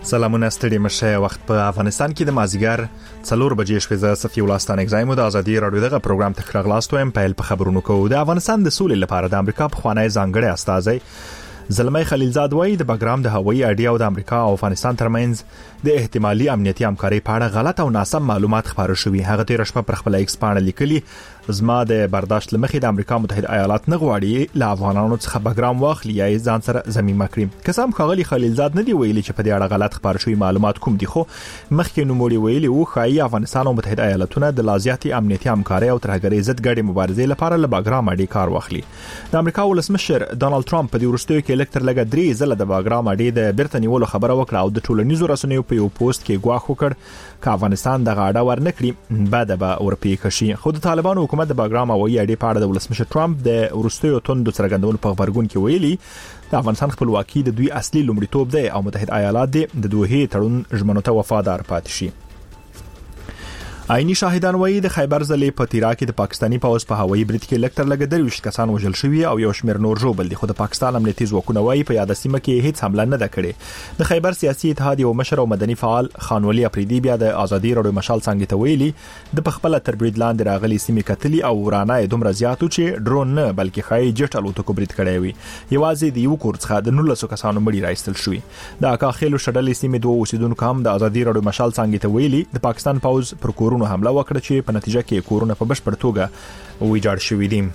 سلامونه ستړي مشه وخت په افغانستان کې د مازیګر 4 بجې شوې ز صفي ولستان اگزایمو د ازادي رادیو دغه پروګرام تکرار غلاستویم په خبرونو کوو د افغانستان د سولې لپاره د امریکا په خوانی ځانګړي استازي زلمي خلیلزاد وایي د بګرام د هوایي اډیا او د امریکا او افغانستان ترمنځ د احتمالي امنیتي همکاري په اړه غلط او ناسم معلومات خبرو شوي. هغه تیر شپه پر خپل ایکس باندې لیکلي زما د برداشت لمخې د امریکا متحده ایالات نه غواړي له افغانانو څخه بګرام واخلي یا ځان سره زميمه کړي. قسم خغلی خلیلزاد نه دی ویلي چې په دې اړه غلط خبرو شوي معلومات کوم دي، خو مخکې نو موري ویلي او خایي افغانستان او متحده ایالاتونه د لازیاتي امنیتي همکاري او ترهګرۍ ضد ګډې مبارزې لپاره له بګرام اډې کار واخلي. د امریکا ولسمشر ډونالد ټرمپ په دې ورستیو کې الکتر لګ درې ځله د بګرام اډې د بیرته نیولو خبره وکړه او د ټولنیزو رسنیو په یو پوسټ کې ګواښ وکړ چې افغانستان د غاډه ورنکړي بعد به اورپی کشي. خو د طالبانو حکومت د بګرام او اډې په اړه د ولسمشر ټرمپ د ورستیو توندو څرګندونو په خبرګون کې ویلي د افغانستان خپلواکي د دوی اصلي لومړیتوب دی او متحده ایالات د دوه تړون ژمنو ته وفادار پاتې شي. عیني شاهدان وایي د خیبر ضلع په تیرا کې د پاکستانی پوځ په هوایي برید کې لکټر لګ درويش کسان وژل شوي او یو شمېر نور ژوبل دي، خو د پاکستان امنیتي ځواکونه وایي په یاد سیمه کې هیڅ حمله نه ده کړې. د خیبر سیاسي اتحاد یو مشر او مدني فعال خان ولی افریدي بیا د ازادي رادیو مشال څنګه ته ویلي د پخپل تربرید لاندې راغلي سیمه کتلی او ورانه دومره زیاتو چې ډرون نه بلکې خای جټ الوتکو برید کړی وي. یوازې د یو کور څخه د 19 کسانو مړي راایستل شوي. د اکا خېلو شډلې سیمه دوه اوسیدونکو هم د ازادي رادیو مشال څنګه ته ویلي د پاکستان پوځ پر کورونو حمله وکړه په نتیجه کې کورونه په بشپړ توګه ویجاړ شوي دي.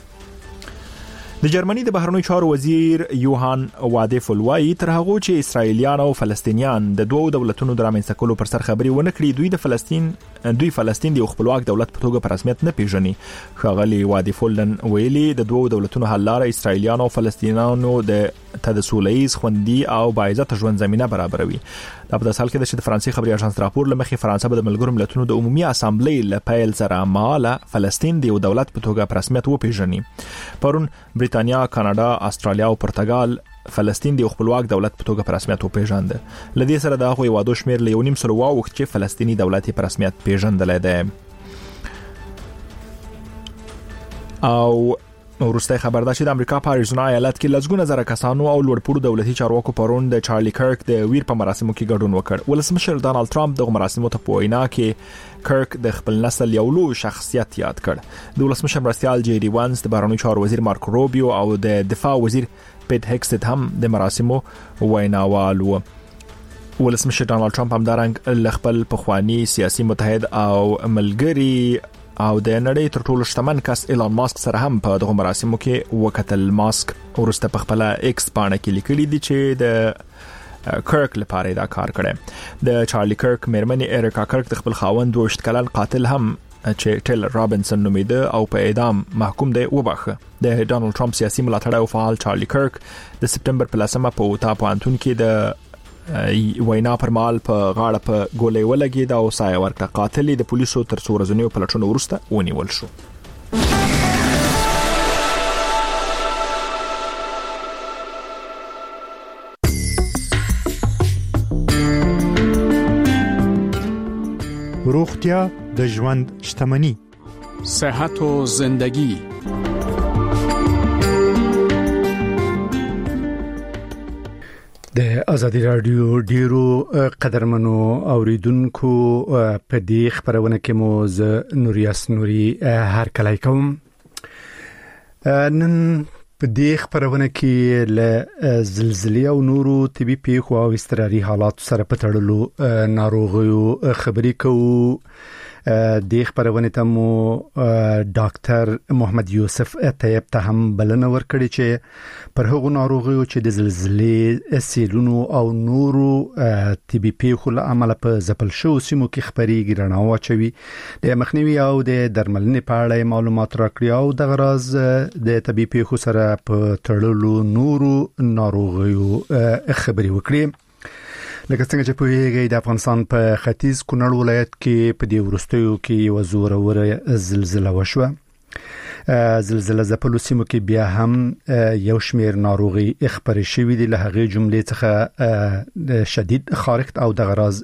د جرمني د بهرنیو چارو وزیر یوهان وادفول وایي تر هغه چې اسرایلیان او فلسطینیان د دوه دولتونو د رامنځته کولو پر سر خبري ونه کړي دوی فلسطین د خپلواک دولت په توګه په رسمیت نه پیژني. ښاغلي وادفول ویلي د دوه دولتونو حل لاره اسرایلیان او فلسطینیانو د تدسولیز خوندي او باعزت ژوند زمينه برابروي. دا په داسال کې د فرانسې خبري اژانس راپور لمخې فرانسه به د ملګرو ملتونو د عمومي اسامبلې لپاره سره ماله فلسطین د دولت په توګه په رسمیت وپیژني. پرون بریتانیا، کاناډا، استرالیا او پرتګال فلسطین د خپلواک دولت په توګه په رسمیت وپیژند. لدې سره دا غوي وادو شمیر له 1.5 سره واوخت چې فلسطینی دولت په رسمیت پیژندل دی. او ورسته خبر ده چې د امریکا په اریزونا ایالت کې لږونه زره کسانو او لوړپوړو دولتي چارواکو پرون د چارلی کرک د ویر په مراسمو کې ګډون وکړ. ولسمشر ډونالد ټرمپ د مراسمو ته په وینا کې کرک د خپل نسل یو لوی شخصیت یاد کړ. د ولسمشر مرستيال جی ډي وانس، د بهرنیو چارو وزیر مارکو روبیو او د دفاع وزیر پیټ هکسټ هم د مراسمو ویناوال وو. ولسمشر ډونالد ټرمپ هم دارنګ خپل پخوانی سیاسي متحد او ملګری او د نړۍ تر ټولو شتمن کس ایلان ماسک سره هم په دغه مراسمو کې وکتل. ماسک ورسته په خپل ایکس باندې کې لیکلي دي چې د کرک لپاره دا کار کړي. د چارلی کرک مېرمنې اریکا کرک د خپل خاوند 2 کلن قاتل هم چې ټیلر رابنسن نومیده او په اعدام محکوم دی وبخه. د ډونالد ټرمپ سیاسي ملاتړی او فعال چارلی کرک د سپټمبر په 10 په اوتا پوهنتون کې د وینا پر مال په غاړه په ګولې ولګید او سایه ورکړه. قاتل د پولیسو تر څو ورځې په لټون ورسته ونیول شو. روغتیا د ژوند شتمنی، صحت و زندگی. د ازادي رادیو ډیرو قدرمنو اوریدونکو په دې خبرونه کې مو ز نوریاس نوري هر کله کوم. نن په دې خبرونه کې له زلزلې او نورو طبي پیښو او اضطراري حالات سره په تړلو ناروغیو خبري کوو. د خبرونه ته مو ډاکټر محمد یوسف طیب ته هم بلنه ورکړي چې پر هغو ناروغیو چې د زلزلې، سیلونو او نورو طبي پیښو له امله په ځپل شو سیمو کې خبريږي رڼا واچوي. د مخنیوي او د درملنې په اړه معلومات راکړي او د غراض د طبي پیښو سره په تړلو نورو ناروغیو خبري وکړي. لکه څنګه چې په یوه د افغانستان په ختیځ کونړ ولایت کې په دې ورستیو کې یو زوره زلزلہ وشوه. زلزلہ زپلو سیمو کې بیا هم یو شمیر ناروغي خبري شوې دي، له هغه جملې څخه شدید خارښت او د غراض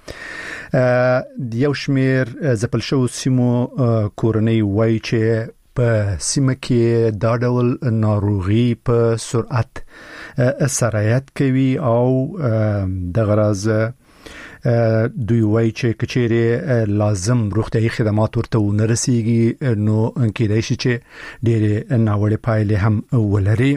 ناسته. یو شمیر زپل شو سیمو کورنۍ وایي چې په سیمه کې دا ډول ناروغي په سرعت سرایت کوي او د غرض دوی وایي چې کچېره لازم روغتيایي خدمات ورته ونرسيږي نو انکې دای شي چې ډېر ناوړه پایلې هم ولري.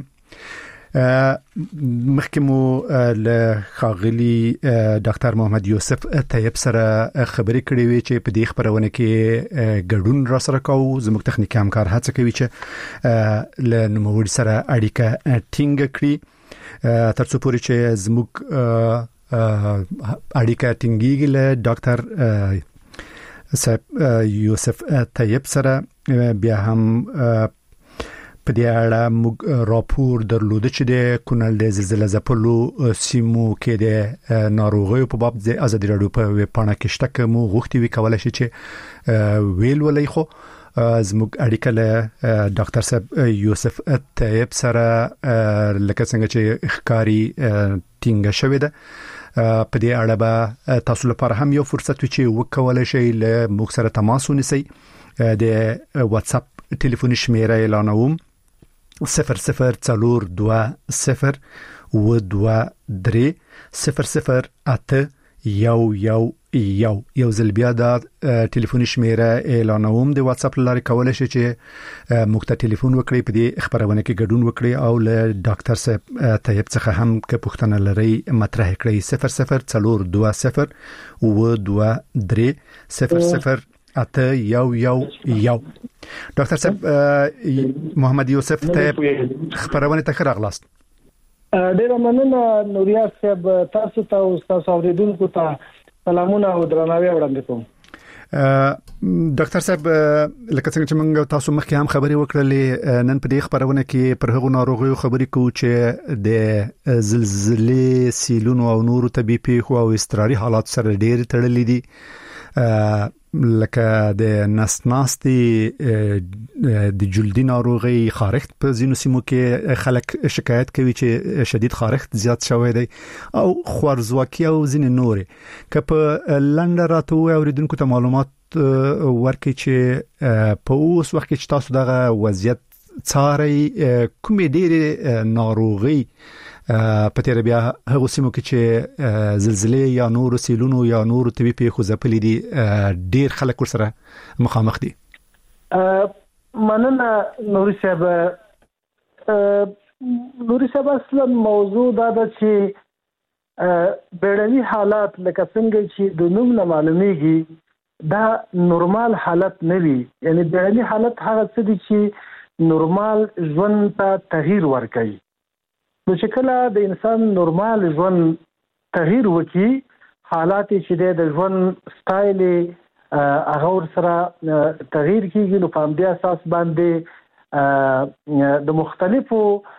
مخکمو له خاغلی ډاکټر محمد یوسف طیب سره خبرې کړې وې چې په دې خبرونه کې ګډون را سره کوو. زموږ تخنیکی همکار هڅه کوي چې له نوموړي سره اړیکه ټینګ کړي تر څو پورې چې زموږ اړیکه ټینګیږي له ډاکټر صاحب یوسف طیب سره بیا هم په دې اړه موږ راپور درلود چې د کونړ د زلزلې ځپلو سیمو کې د ناروغیو په باب د ازادي راډیو په ویب پاڼه کې شته کوم غوښتي وی کولای شي چې ویل ولې خو زموږ اړیکه له ډاکټر صاحب یوسف طیب سره لکه څنګه چې ښکاری ټینګه شوې ده. په دې اړه به تاسو لپاره هم یو فرصت وي چې وکولای شئ له موږ سره تماس ونیسئ. د واتس اپ ټلیفوني شمیره اعلانوم 0042 023 008 یو ځل بیا دا ټلیفوني شمیره اعلانوم د واتس اپ لارې کولای شئ چې موږ ته ټلیفون وکړئ په دې خبرونه کې ګډون وکړئ او له ډاکټر صاحب طیب څخه هم که پوښتنه لرئ مطرح کړئ. 0042 023 008 ډاکټر صاحب محمد یوسف طیب خبرونه ته راغلاست. ډیر مننه نوریا صاحب، تاسو ته او تاسو اوریدونکو ته سلامونه او درناوی وړاندې کوم. ډاکټر صاحب لکه څنګه چې موږ تاسو مخکې هم خبرې وکړلې نن په دې خبرونه کې پر هغو ناروغیو خبرې کوو چې د زلزلې سیلونو او نورو طبي پیښو او اضطراري حالات سره ډېر تړلې دي، لکه د نسناستي د جلدي ناروغي خارښت په ځینو سیمو کې خلک شکایت کوي چې شدید خارښت زیات شوی دی او خوارزواکي او ځینې نورې که په لنډه راته اوریدونکو ته معلومات ورکړي چې په اوس وخت کې چې تاسو دغه وضعیت څاري کومې ډېرې ناروغي په تیر بیا هغه سیمو کې چې زلزلې یا نور سیلونو یا نور طبي پیښو ځپلې دي ډېر خلک ورسره مخامخ دي؟ مننه نوري صاحب. اصلا موضوع دا ده چې بیړني حالات لکه څنګه چې د نوم نه معلومیږي دا نورمال حالت نه وي. یعنی بیړني حالت هغه څه دي چې نورمال ژوند ته تغییر ورکوي. نو چې کله د انسان نورمال ژوند تغییر وکړي، حالات چې د ژوند سټایل هغه سره تغییر کیږي، نو په همدې اساس باندې د مختلفو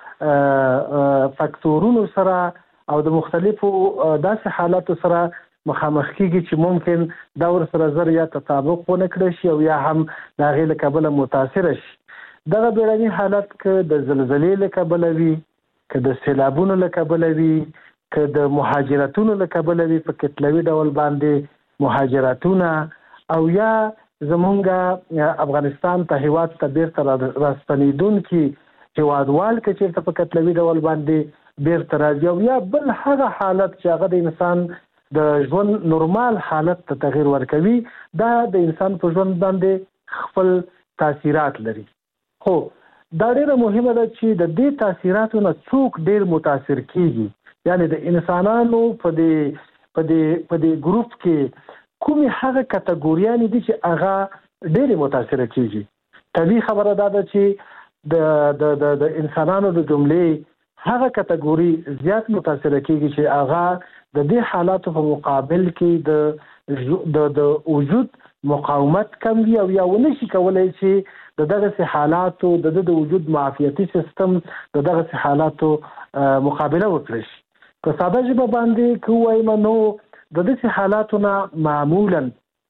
فاکتورونو سره او د مختلفو داسې حالاتو سره مخامخ کیږي چې ممکن دا ور سره زر یا تطابق ونه کړي شي او یا هم د هغې له کبله متاثر شي. دغه بیړني حالت که د زلزلې له کبله وي، که د سیلابونو له کبله وي، که د مهاجرتونو له کبله وي، په کتلوي ډول باندې مهاجرتونه، او یا زمونږ افغانستان ته هیواد ته بیرته راستنیدونکي هیوادوال که چېرته په کتلوي ډول باندې بیرته راځي، او یا بل هغه حالت چې هغه د انسان د ژوند نورمال حالت ته تغییر ورکوي، دا د انسان په ژوند باندې خپل تاثیرات لري. خو دا ډیره مهمه ده چې د دې تاثیراتو نه څوک ډیر متاثر کیږي. یعنی د انسانانو په دې ګروپ کې کومې هغه کټګوریانې دي چې هغه ډیره متاثر کیږي. طبیعي خبره ده چې د انسانانو د جملې هغه کټګوري زیات متاثر کیږي چې هغه د دې حالاتو په مقابل کې د وجود مقاومت کم وي او یا ونشي کولای چې دغه حالاتو د وجود معافیتي سیستم دغه حالاتو مقابله وکړي. په ساده ژبه باندې کومه نو د دې حالاتو نه معمولا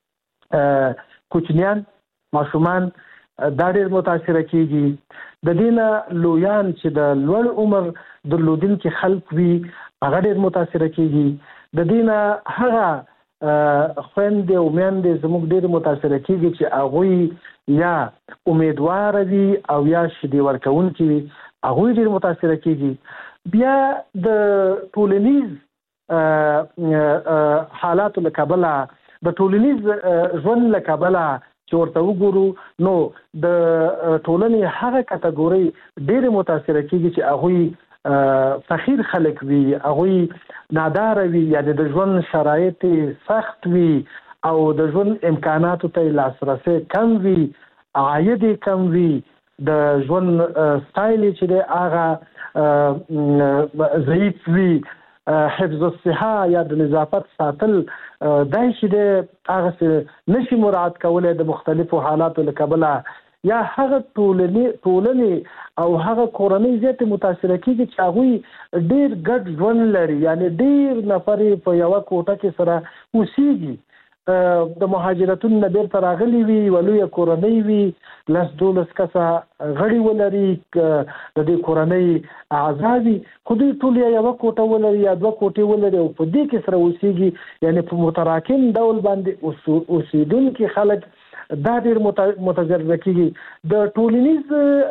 کوچنیان ماشومان دا ډېر متاثر کیږي. د دینه لویان چې د لوړ عمر درلودونکي خلک وي هغه ډېر متاثر کیږي. د دینه هغه خويندې او میندې زموږ ډېر متاثر کیږي چې هغه یا امیدوار وي او یا شیدې ورکوونکي وي، هغه ډېر متاثر کیږي. بیا د ټولنیز حالاتو له کبله، د ټولنیز ژوند له کبله چې ورته وګورو، نو د ټولنې هغه کټګوري ډېر متاثر کیږي چې هغه فقیر خلک وي، هغه نادار وي، یعنی د ژوند شرایط سخت وي او د ژوند امکاناتو ته لاسرسي کم وي، عاید کم وي، د ژوند سټایل چې د هغه ضعیف وي، حفظ الصحه یا د نظافت ساتل دای چې د هغه نشي مراعات کولای د مختلفو حالاتو له کبله، یا هغه ټولنې او هغه کورنۍ زیات متاثر کیږي چې هغه ډیر ګډ ژوند لري، یعنی ډیر نفر په یو کوټه کې سره اوسېږي، د مهاجرتون نه بیرته راغلي وي، ولویه کورنۍ وي، 10-12 کسه غړي ولري د دې کورنۍ اعضا وي، خو دوی ټول یو کوټه ولري یا 2 کوټې ولري او په دې کې سره اوسېږي، یعنی په متراکم ډول باندې اوسېدونکي خلک دا ډېر متضرر کیږي. د ټولنیز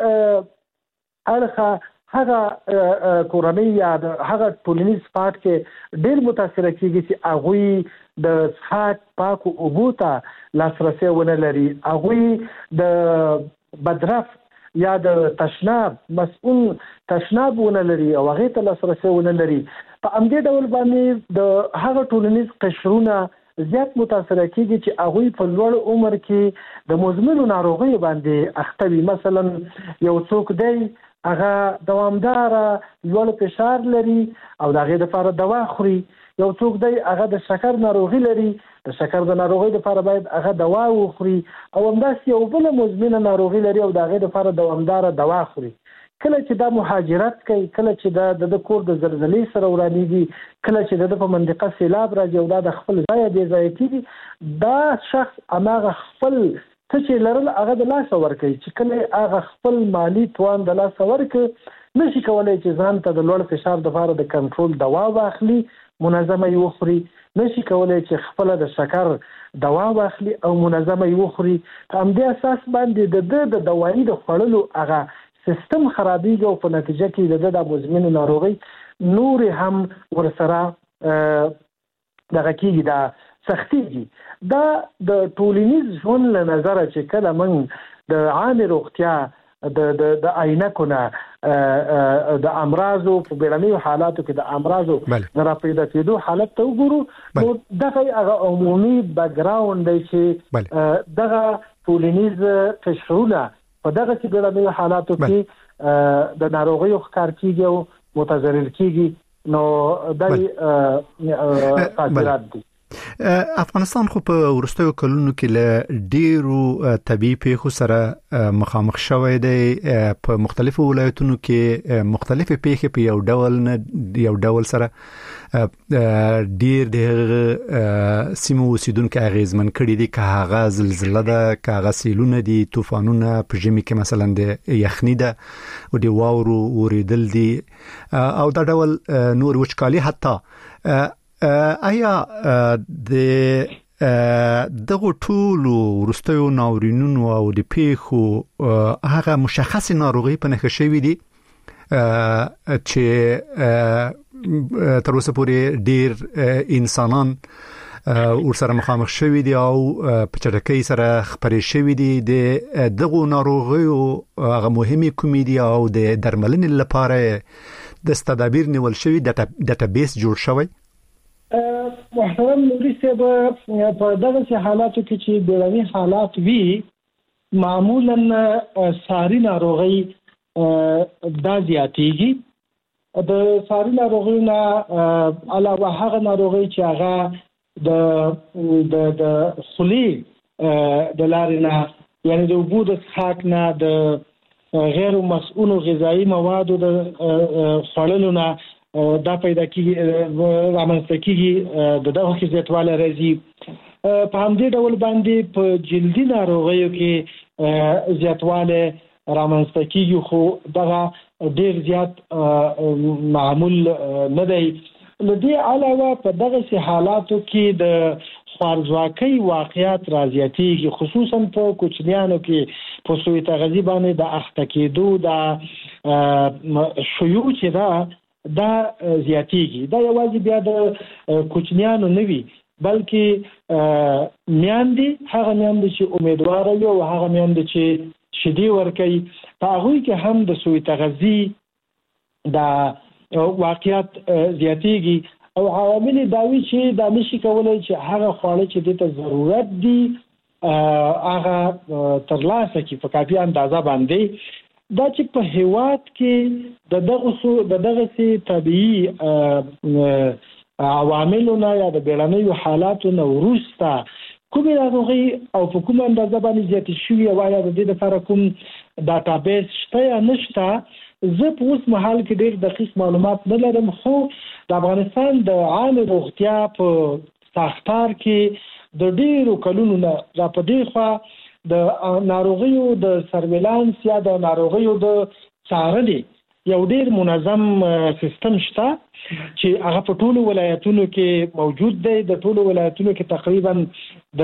اړخه هغه کورنۍ یا هغه ټولنیز پات کې ډېر متاثر کیږي چې هغه د څښاک پاکو اوبو ته لاسرسي ونه لري، هغه د بدرف یا د تشناب مسؤل تشناب ونه لري او هغه ته لاسرسي ونه لري. په همدې ډول باندې د هغه ټولنیز قشرونه زیات متاثر کیږي چې هغه په لوړ عمر کې د مزمنو ناروغیو باندې اخته وي. مثلا یو څوک دی هغه دوامدار لوړ فشار لري او دغه لپاره دوا خوري، یو څوک دی هغه د شکر ناروغي لري، د شکر د ناروغي لپاره باید هغه دوا وخوري، او همداسې یو بل مزمنه ناروغي لري او دغه لپاره دوامدار دوا خوري. کله چې دا مهاجرت کوي، کله چې د کور د زلزلې سره ورانیږي، کله چې د په منطقه سیلاب راځي او دا د خپل ځای دی ځای کیږي، دا شخص هغه خپل څه چې لرل هغه د لاس ورکوي، چې کله هغه خپل مالی توان د لاس ورکوي نشي کولای چې ځان ته د لوړ فشار لپاره د کنټرول دوا واخلي، منظمه یې وخوري، نشي کولای چې خپل د شکر دوا واخلي او منظمه یې وخوري. په همدې اساس باندې د دوایي د خوړلو هغه سیستم خرابېږي او په نتیجه کې د مزمن ناروغي نور هم ورسره دغه کېږي، دا سختېږي. دا د ټولنیز ژوند له نظره چې کله موږ د عامې روغتیا د عینکو نه د امراضو په بیړنیو حالاتو کې د امراضو د راپیدا کېدو حالت ته وګورو، نو دغه هغه عمومي بیکګراوند دی چې دغه ټولنیز قشرونه په دغه بیړنیو حالاتو کې د ناروغیو ښکار کیږي او متضرر کیږي. نو دا تاثیرات دي. افغانستان خو په ورستیو کلونو کې له ډیرو طبي پیښو سره مخامخ شوی دی. په مختلفو ولایتونو کې مختلفې پیښې په یو ډول سره ډیر د سیمو اوسیدونکو اغیزمن کړي دي، که هغه زلزلہ ده، که هغه سیلونه دي، طوفانونه، په ژمي کې مثلا د یخني ده او د واورو اوریدل دي او دا ډول نور وچکالي. حتی آیا دغه ټولو ورستیو ناورینونو او د پیښو هغه مشخص ناروغي په نښه شوي دي چې تر اوسه پورې ډیر انسانان ورسره مخامخ شوي دي او په چټکۍ سره خپرې شوي دي؟ دغه ناروغیو هغه مهمې کومې دي او د درملنې لپاره د تدابیر نیول شوي ډیټابیس جوړ شوی؟ محترم نوري صاحب، په دغه حالاتو کې چې بیړني حالات وي، معمولا ساري ناروغي دا زیاتېږي. د ساري ناروغیو نه علاوه هغه ناروغي چې هغه د خولې د لارې نه، یعنی د اوبو د څښاک نه، د غیر مسؤل غذایی موادو د خوړلو نه دا پیدا کیږي، رامنځته کیږي، دغه کې زیاتوالی راځي. په همدې ډول باندې په جلدي ناروغیو کې زیاتوالی رامنځته کیږي، خو دغه ډیر زیات معمول نه دی. له دې علاوه په دغه حالاتو کې د خوارځواکۍ واقعیت راځياتيږي، خصوصا په کوچنیانو کې په سوء تغذیه باندې د اخته کېدو د شیوع چې دا زیاتیږي. دا یوازې بیا د کوچنیانو نه وي بلکې میاندې هغه میاندې چې امیدوار وي او هغه میاندې چې شیدې ورکوي په هغوی کې هم د سوء تغذیه د واقعیت زیاتیږي او عوامل داوی چې دا نشي کولای چې هغه خواړه چې دته ضرورت دي هغه ترلاسه کړي په کافي اندازه باندې. دا چې په هیواد کې دغه طبيعي عواملونه یا د بیړنیو حالاتو نه وروسته کومې ناروغي او په کومه اندازه باندې زیاتې شوي او یا د دې لپاره کوم ډاټابیس شته یا نشته، زه په اوس مهال کې ډېر دقیق معلومات نه لرم. خو د افغانستان د عامه روغتیا په ساختار کې د ډېرو کلونو نه را په دې خوا د ناروغیو د سرویلانس یا د ناروغیو د څارنې یو ډېر منظم سیستم شته چې هغه په ټولو ولایتونو کې موجود دی. د ټولو ولایتونو کې تقریبا د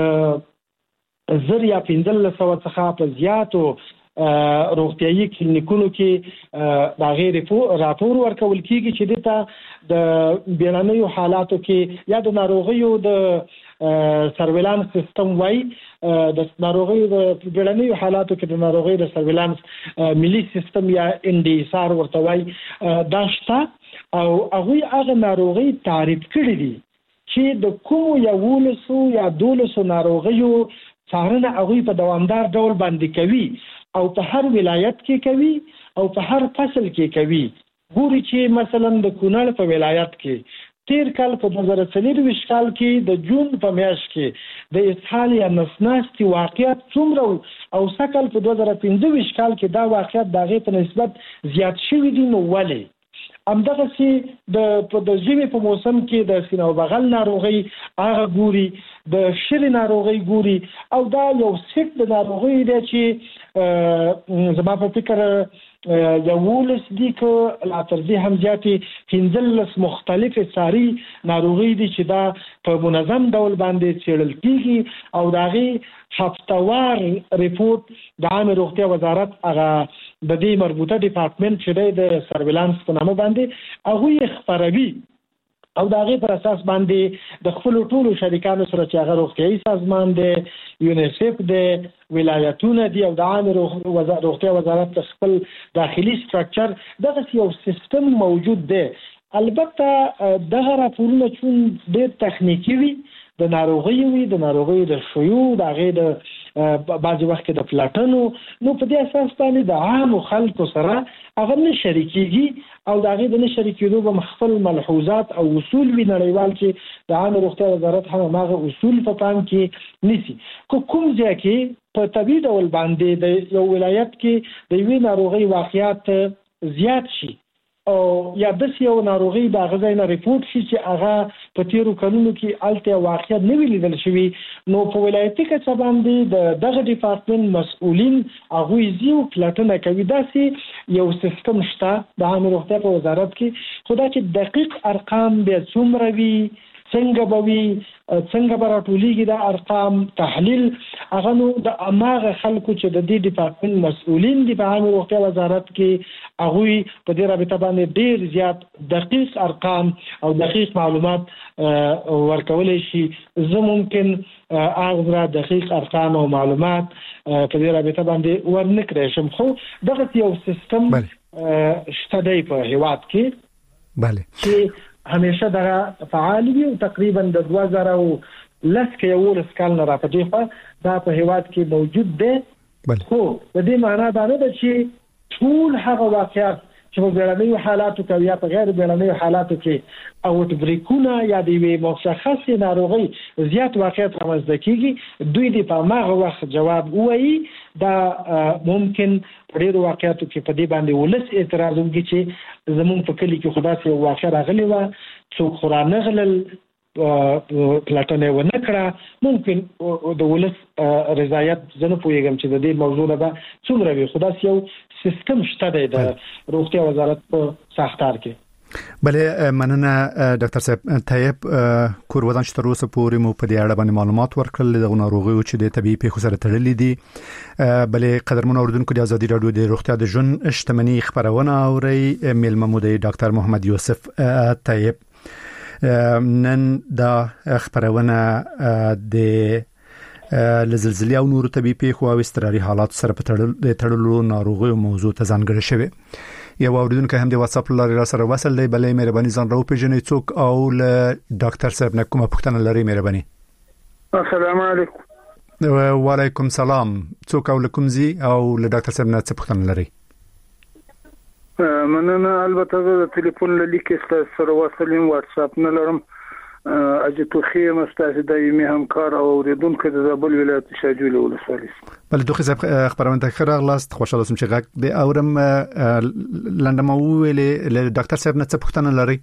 1000 یا 1500 څخه په زیاتو روغتیايي کلینیکونو کې دا غیر راپور ورکول کیږي چې دته د بیړنیو حالاتو کې یا د ناروغیو د سرویلانس سیستم وای د ناروغیو د بیړنیو حالاتو کې د ناروغیو د سرویلانس ملي سیستم یا NDSR ورته وای دا شته او هغه ناروغي تعریف کړی دي چې د کوم یو 11 یا 12 ناروغیو څارنه هغه په دوامدار ډول باندې کوي او په هر ولایت کې کوي او په هر فصل کې کوي. ګوري چې مثلا د کونړ په ولایت کې تیر کال په 2023 کال کې د جون په میاشت کې د اسهال یا نسناستي واقعیت څومره او سکل په 2015 کال کې دا واقعیت دغه په نسبت زیات شوی دي. نو ولې همدغه چې د ژمي په موسم کې د سینه او بغل ناروغي هغه ګوري، د شری ناروغي ګوري او دا یو سیټ د ناروغي دی چې زما په فکر یو ولس دي که لا تر دې هم زیاتې 15 مختلفې ساري ناروغي دي چې دا په منظم ډول باندې څېړل کیږي او د هغې هفتهوار ریپورټ د عامه روغتیا وزارت هغه د دې مربوطه ډپارټمنټ چې دی د سرویلانس په نامه باندې هغوی خپروي او د هغې پر اساس باندې د خپلو ټولو شریکانو سره چې هغه روغتیايي سازمان دی، یونیسف دی، ولایتونه دي او د عامه روغتیا وزارت خپل داخلي سټرکچر دغه یو سیستم موجود دی. البته دغه راپورونه چون ډېر تخنیکي وي، د ناروغیو وي، د ناروغیو د شیوع د هغې د بعضې وخت کې د پلاټنو، نو په دې اساس باندې د عامو خلکو سره هغه نه شریکېږي او د هغې د نه شریکېدو به خپل ملحوظات او اصول وي نړیوال چې د عامه روغتیا وزارت هم هماغه اصول په پام کې نیسي. کوم ځای کې په طبیعي ډول باندې د یو ولایت کې د یوې ناروغۍ واقعیت زیات شي او یا داسې یو ناروغي د هغه ځای نه ریپورټ شي چې هغه په تېرو کلونو کې هلته واقعیت نه وي لیدل شوي، نو په ولایتي کچه باندې دغه ډپارټمنټ مسؤلین هغوی ځي او پلټنه کوي. داسې یو سیستم شته د عامه روغتیا په وزارت کې، خو دا چې دقیق ارقام بیا څومره وي، څنګه به وي، څنګه به راټولیږي دا ارقام تحلیل، هغه نو د هماغه خلکو چې د دې ډپارټمنټ مسؤلین دي په عامه روغتیا وزارت کې هغوی په دې رابطه باندې ډېر زیات دقیق ارقام او دقیق معلومات ورکولی شي. زه ممکن هغه دقیق ارقام او معلومات په دې رابطه باندې ورنکړی شم، خو دغه یو سیستم شته دی په هیواد کې چې همیشه دغه فعال وي او تقریبا د 2010 کال نه را په دې خوا دا په هیواد کې موجود دی. خو د دې معنا دا نه ده چې ټول هغه واقعیت چې په بیړنیو حالاتو کې یا په غیر بیړنیو حالاتو کې اوټ بریکونه یا د یوې مشخصې ناروغۍ زیات واقعیت رامنځته کېږي، دوی دې په هماغه وخت جواب ووایي. دا ممکن په ډېرو واقعیاتو کې په دې باندې ولس اعتراض وکړي چې زموږ په کلي کې خو داسې یو واقعه راغلې وه، څوک خو رانغلل، پلاټنه ونه کړه. ممکن د ولس رضایت زه نه پوهېږم چې د دې موضوع نه به څومره وي، خو داسې یو سیستم شته دی د روغتیا وزارت په ساختار کې. بله مننه ډاکټر صاحب طيب کور ودان چې تر اوسه پورې مو په دې اړه باندې معلومات ورکړل د ناروغیو چې د طبيعي پیښو سره تړلې دي. بله قدرمن اوردونکو د ازادي رادیو د روغتیا د ژوند اجتماعي خبرونه اوري میلمه مو د ډاکټر محمد یوسف طيب. نن دا خبرونه د لزلزلې او نور طبيعي پیښو او اضطراري حالات سره په تړلو ناروغیو موضوع ته ځانګړې شوی. یو اوریدونکو هم د واتس اپ لارې را سره وصل دی. بلې مهرباني ځان راو پیژنې څوک او له ډاکټر صاحب نه کومه پوښتنه لري؟ مهرباني. السلام علیکم. وعلیکم سلام. څوک او کوم زی او له ډاکټر صاحب نه څه پوښتنه لري؟ مننه. البته د ټلیفون لیکه سره وصلم، واتس اپ نه لرم. اجته خیر مستاسه دایمي همکار او اوریدونکو د زابل ولایت شاجوی ولسوالۍ. بل دوه خبرونه ته خیر اغلاست. خوشاله سم چې غږ د اورم لندمو ویلې له ډاکټر صاحب نه څه پوښتنه لري؟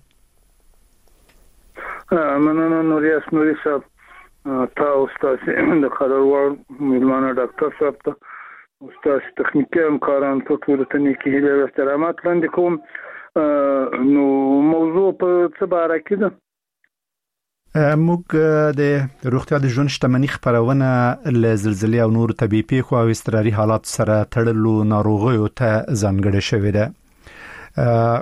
مننه نوري صاحب تاسو د قرار میلمانه ډاکټر صاحب ته استاد تخنیکی همکاران ټول ته نیکی هیله او احترامات وړاندې کوم. نو موضوع په څه باره کې ده؟ موږ د روغتیا د ژوند شتمنۍ خبرونه له زلزلې او نور طبيعي پیښو او اضطراري حالات سره تړلو ناروغیو ته ځانګړې شوې ده.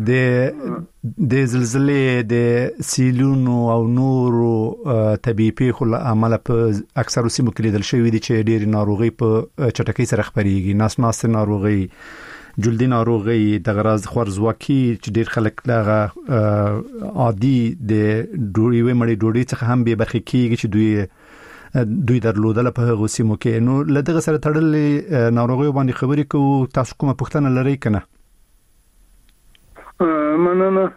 د زلزلې د سیلونو او نور طبيعي پیښو له امله په اکثر سیمو کې لیدل شوې دي چې ډېری ناروغي په چټکۍ سره خپريږي. ناس ناروغي، جلدي ناروغي، د غراز خورزواکي چې ډېر خلک دغه عادي د ډوډۍ ومړي ډوډۍ څخه هم به برخه کیږي چې دوی درلودل په هغه سیمو کې. نو لدغه سره تړلې ناروغي باندې خبرې کوو. تاسو کومه پوښتنه لرئ کنه؟ مننه.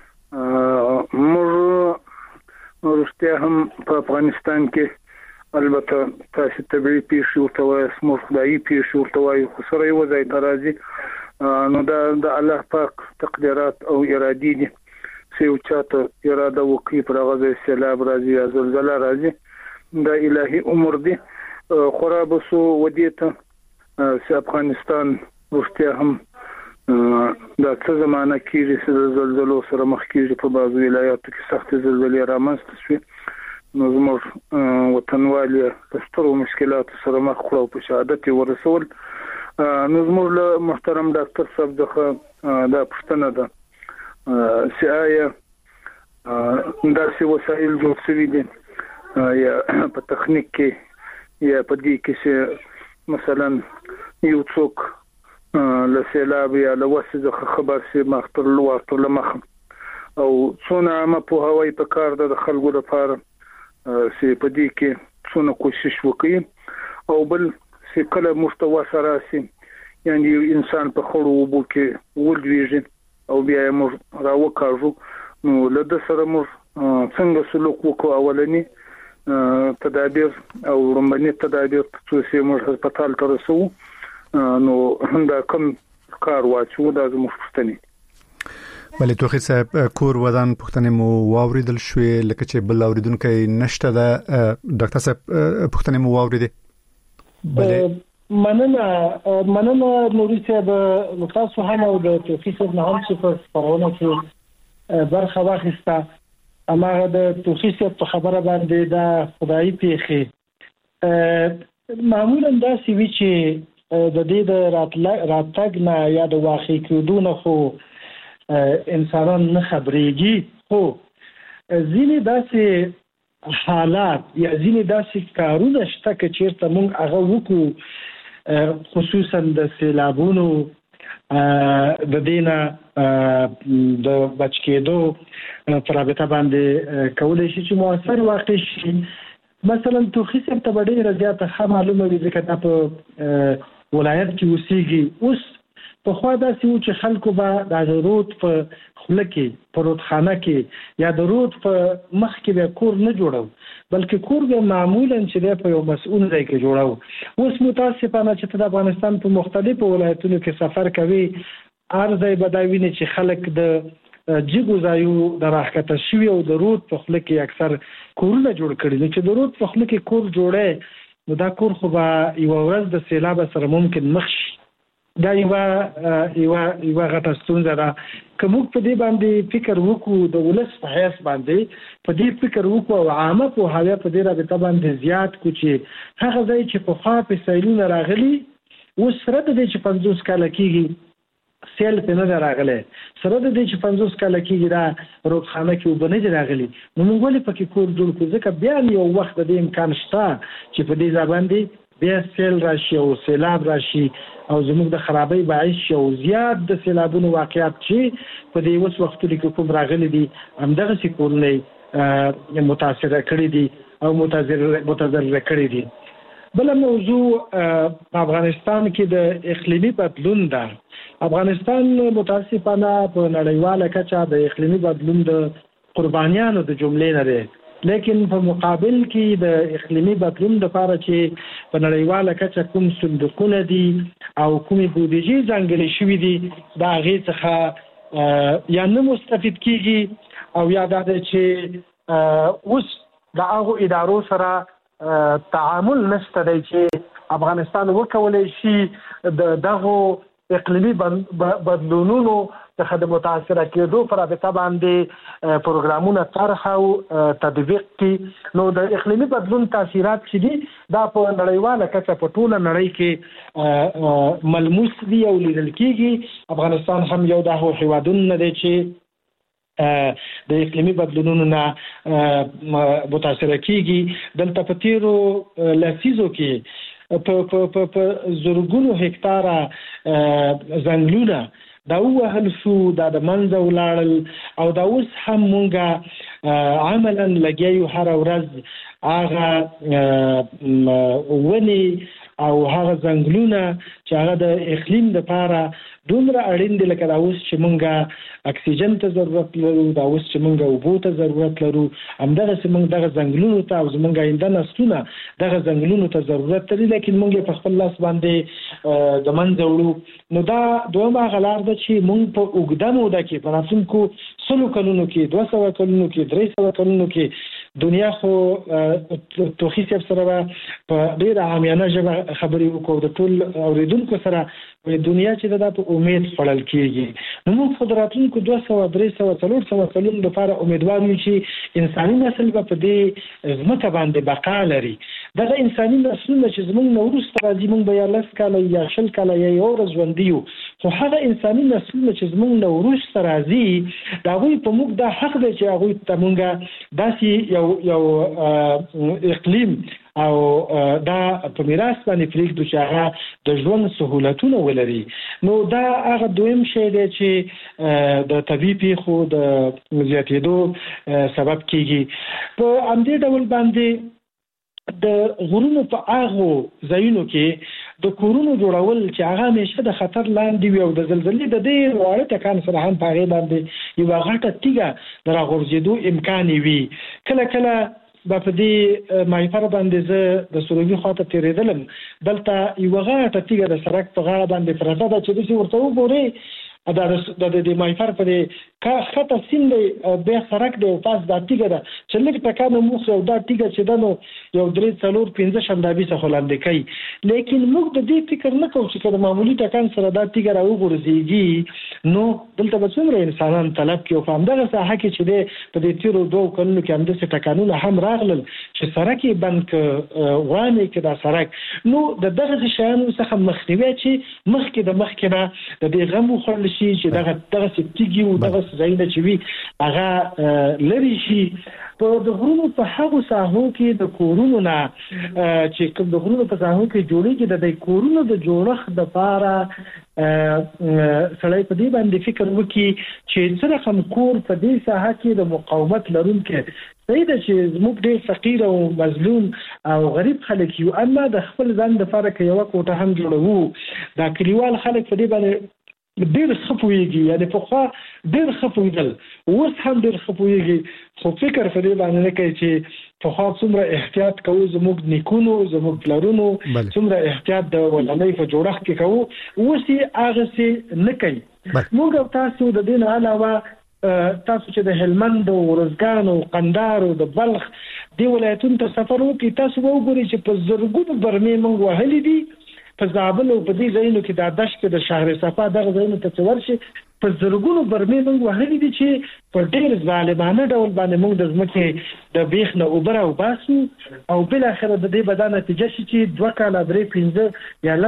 موږ ورسته هم په افغانستان کې البته تاسو طبيعي پیښو ته وایي، موږ خدایي پیښو ته وایي، خو سره یو ځای ترازی. نو د الله پاک تقدیرات او ارادي دي چې او چاته اراده وکړي پر هغه ځای سیلاب راځي یا زلزلہ راځي. دا الهي امر دي. خراب سو ودیته چې افغانستان ورسته هم دا څه زمانہ کې چې زلزلو سره مخ کېږي په بعضو ولایاتو کې سخت زلزلې رامنځته شوې. نو زموږ وطنوالي د سترو مشکلاتو سره مخ کړو په شهادت ورسول. نو زموږ له محترم ډاکټر صاحب دغه دا پوښتنه ده چې آیا داسې وسایل جوړ شوي دي یا په تخنیک کې یا په دې کې چې مثلا یو څوک له سیلاب یا له وسې خبر شي مختر لمخ او څونه عامه په هوای په کار د خلکو لپاره چې په دې کې څونه کوشش وکړي او بل چې کله مستوى سره سي یعنی انسان په خړو وبو کې ولويږي او بیا موږ راوکاږو. نو لده سره موږ څنګه سلوک وکړو؟ اولنی تدابیر او رومبني تدابیر چې موږ هسپتال ته رسو. نو دا کوم کار واچو دا زموږ پوښتنه. بلې توخی صاحب کور ودان پوښتنه مو واوریدل شوې لکه چې بل اوریدونکو نشته ده. ډاکټر صاحب پوښتنه مو واوریده؟ مننه نوري صاحب. تاسو هم او د توفیق صاحب نه هم څه خبرونه کې برخه واخیسته. اماغه د توفیق صاحب په خبره باندې دا خدایي پیښې معمولا دا سی وی چې د دې د راتګ نه یا د واقع کېدو نه خو انسانان نه خبرېږي. خو ځینې داسې حالات یا ځینې داسې کارونه شته چې چیرته موږ هغه وکړو، خصوصا د سیلابونو د دینه د بچ کېدو پر رابطه باندې کولای شي چې موثر واقع شي. مثلا توخیص ته ډېره زیاته معلومه وي ځکه دا په ولایت کې اوسېږي. اوس په خوا داسې و چې خلکو به د رود په خوله کې په رودخانه کې یا د رود په مخ کې به کور نه جوړو، بلکې کور به معمولا چې په یو مسؤل ځای کې جوړو. اوس متاسفانه چې د افغانستان په مختلفو ولایتونو کې سفر کوي، هر ځای به دا ویني چې خلک د جګو ځایو د راښکته شوي او د رود په خوله کې اکثر کورونه جوړ کړي. نو چې د رود په خوله کې کور جوړی نو دا کور خو به یوه ورځ د سیلاب سره ممکن مخ شي دا یو غټه ستونزه ده. که موږ په دې باندې فکر وکړو د ولس په حیث باندې په دې فکر وکړو او عامه پوهاوی په دې رابطه باندې زیات کړو چې هغه ځای چې پخوا فیصلونه راغلي اوس سره د دې چې 50 کاله کېږي سیل په نه راغلی، سره د دې چې 50 کاله کېږي دا روغخانه کې وبنه دي راغلي، نو موږ ولې پکې کور جوړ کړو؟ ځکه بیا یو وخت د امکان شته چې په دې ځای باندې بیا سیل راشي او سیلاب راشي او زموږ د خرابۍ باعث شي او زیات د سیلابونو واقعیت چې په دې اوس وختونو کې کوم راغلي دي همدغسې کورونه متاثره کړي دي او متضرره کړي دي. بل موضوع په افغانستان کې د اقلیمي بدلون ده. افغانستان متاسفانه په نړیواله کچه د اقلیمي بدلون د قربانیانو د جملې نه دی، لیکن په مقابل کې د اقلیمي بدلون لپاره چې په نړیواله کچه کوم صندوقونه دي او کومې بودیجې ځانګړې شوي دي د هغې څخه یا نه مستفید کېږي او یا دا ده چې اوس د هغو ادارو سره تعامل نشته دی چې افغانستان وکولی شي د دغو اقلیمي بدلونونو څخه د متاثره کېدو پر رابطه باندې پروګرامونه طرح او تطبیق کړي. نو د اقلیمي بدلون تاثیرات چې دي دا په نړیواله کچه په ټوله نړۍ کې ملموس دي او لیدل کېږي. افغانستان هم یو د هغو هېوادونو دی چې د اقلیمي بدلونونو نه متاثره کېږي. دلته په تیرو لسیزو کې په زرګونو هکتاره ځنګلونه دا ووهل شو، دا د منځه ولاړل او دا اوس هم مونږه عملا لګیا یو هره ورځ هغه ونې او هغه ځنګلونه چې هغه د اقلیم لپاره دومره اړین دي، لکه دا اوس چې مونږه اکسیجن ته ضرورت لرو، دا اوس چې مونږه اوبو ته ضرورت لرو، همدغسې مونږ دغه ځنګلونو ته او زمونږ آینده نسلونه دغه ځنګلونو ته ضرورت لري، لیکن مونږ یې په خپل لاس باندې د منځه وړو. نو دا دویمه هغه لار ده چې مونږ په اوږده موده کې په راتلونکو 100 کلونو کې 200 کلونو کې 300 کلونو کې دنیا خو توخي صاحب سره په ډېره عامیانه ژبه خبرې وکړو د ټول اوریدونکو سره دنیا چې دا په امید خړل کېږي. نو موږ په راتلونکو 200 300 400 کلونو لپاره امیدوار یو چې انساني نسل به په دې ځمکه باندې بقا لري. دغه انساني نسلونه چې زموږ نه وروسته راځي مونږ به یا 10 کاله یا 20 کاله یا یو ورځ ژوندي یو، خو هغه انساني نسلونه چې زموږ نه وروسته راځي د هغوی په موږ دا حق دی چې هغوی ته مونږ داسې یو اقلیم او دا په میراث باندې پرېږدو چې هغه د ژوند سهولتونه ولري. نو دا هغه دویم شی دی چې د طبیعي پیښو د زیاتېدو سبب کېږي. په همدې ډول باندې د غرونو په هغو ځایونو کې د کورونو جوړول چې هغه همیشه د خطر لاندې وي او د زلزلې د ډېر واړه ټکان سره هم په هغې باندې یوه غټه تیږه د راغورځېدو امکان وي. کله کله به په دې مایفر باندې زه د سروبي خواته تېرېدلم، دلته یوه غټه تیږه د سړک په غاړه باندې پرته ده چې داسې ورته وګورې د مایفر په دې ښکته سیند دی، بیا سړک دی او پاس دا تیږه ده چې لږ ټکان موخ او دا تیږه چې ده نو یو 3 4 5 شمدابي څخه لاندې کوي. لیکن موږ د دې فکر نه کوو چې که د معمولي ټکان سره دا تیږه راوغورځېږي نو دلته به څومره انسانان طلب کړي. او په همدغه ساحه کې چې دی په دې تېرو 2 کلونو کې همداسې ټکانونه هم راغلل چې سړک یې بند کړه، غوانې کړه دا سړک. نو د دغسې شیانو څخه مخنیوی چې مخکې نه د دې غم وخوړل شي چې دغسې تیږې او دغسې ځایونه چې وي هغه لرې شي. په د غرونو په هغو ساحو کې د کورونو نه چې کوم د غرونو په ساحو کې جوړېږي د دې کورونو د جوړښت دپاره سړی په دې باندې فکر وکړي چې څه رقم کور په دې ساحه کې د مقاومت لرونکی صحیح ده چې زموږ ډېر فقیر او مظلوم او غریب خلک یو، اما د خپل ځان دپاره که یوه کوټه هم جوړوو دا کلیوال خلک په دې باندې ډېر ښه پوهېږي، یعنې پخوا ډېر ښه پوهېدل، اوس هم ډېر ښه پوهېږي، خو فکر په دې باندې نه کوي چې پخوا څومره احتیاط کوو زموږ نیکونو زموږ پلرونو څومره احتیاط د ودانۍ په جوړښت کې کوو، اوس یې هغسې نه کوي. موږ او تاسو د دې نه علاوه تاسو چې د هلمند او ارزګان او قندهار او د بلخ دې ولایتونو ته سفر وکړئ تاسو به وګورئ چې په زرګونو برمې موږ وهلي دي په زابل او په دې ځایونو کې د دشت د شهر صفا دغه ځایونو ته ورشي په زرګونو برمې موږ وهلې دي چې په ډېر ظالمانه ډول باندې موږ د ځمکې د بیخ نه اوبر او باسو او بل اخر د دې بدانه نتیجه شي چې 2 کال 3 15 یا